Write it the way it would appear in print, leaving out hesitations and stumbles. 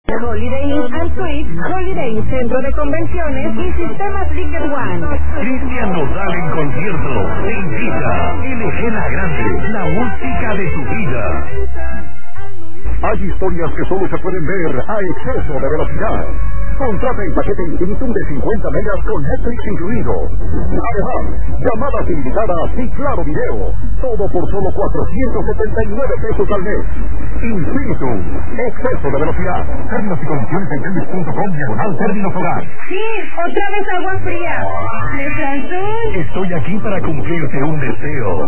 Holiday Inn and Suites, Holiday Inn Centro de Convenciones y Sistemas Ticket One. Cristian Nodal en concierto te invita. LG La Grande, la música de tu vida. Hay historias que solo se pueden ver a exceso de velocidad. Contrata el paquete Infinitum de 50 megas con Netflix incluido. Además, llamadas ilimitadas y claro video. Todo por solo 479 pesos al mes. Infinitum, exceso de velocidad. Términos y condiciones en telmex.com/términos hogar. Sí, otra vez agua fría. ¿Me Estoy aquí para cumplirte un deseo.